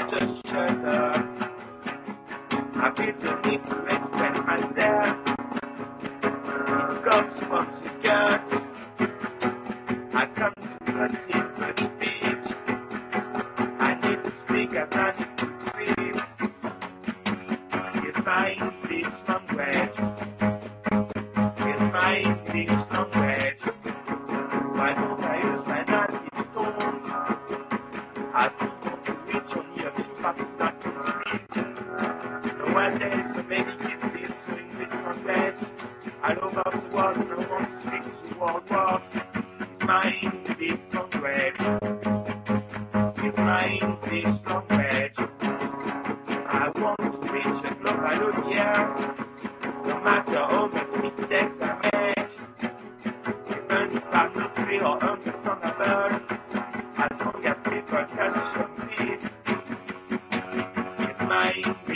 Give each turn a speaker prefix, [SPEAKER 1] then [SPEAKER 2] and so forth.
[SPEAKER 1] just shut up. I feel the need to express myself. It comes from the gut. I come to a secret speech. I need to speak as I need to speak. It's my English language. It's my English language. Why don't I use my native tone? I don't want to reach only a few particular countries. No one there is so many kids still to English language. I love out the world and I want to speak to the world war. It's my English language. It's my English language. I want to reach a global audience. No matter how many mistakes I make, even if I'm not real or understandable, as long as people can show me, it's my English